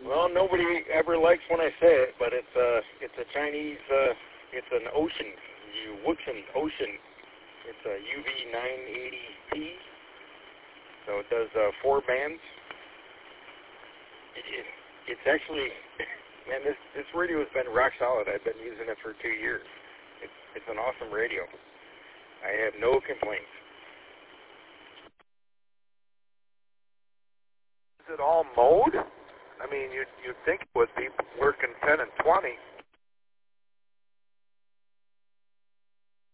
Well, nobody ever likes when I say it, but it's a Chinese, it's an Ocean, Wuxin Ocean. It's a UV980P, so it does 4 bands. It's actually, man, this radio has been rock solid. I've been using it for 2 years. It's an awesome radio. I have no complaints. Is it all mode? I mean, you'd think it would be working 10 and 20.